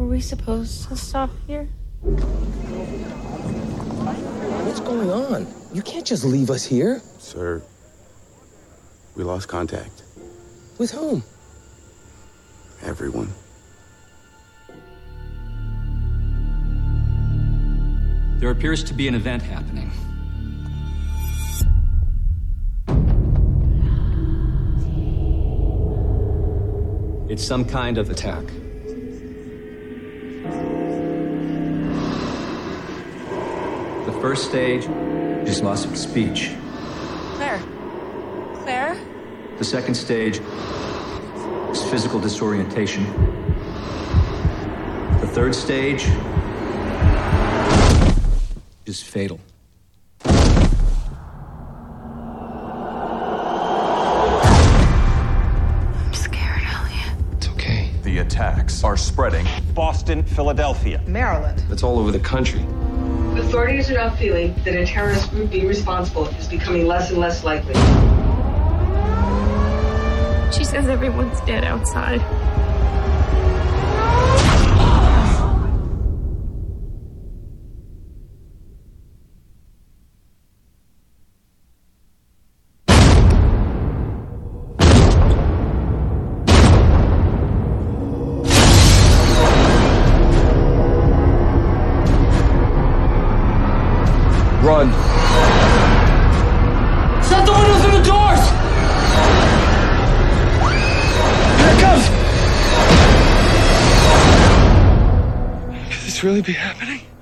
Were we supposed to stop here? What's going on? You can't just leave us here. Sir, we lost contact. With whom? Everyone. There appears to be an event happening. It's some kind of attack. The first stage is loss of speech. Claire? Claire? The second stage is physical disorientation. The third stage is fatal. I'm scared, Elliot. It's okay. The attacks are spreading. Boston, Philadelphia, Maryland. It's all over the country. Authorities are now feeling that a terrorist group being responsible is becoming less and less likely. She says everyone's dead outside. Run. Shut the windows and the doors! Here it comes! Could this really be happening?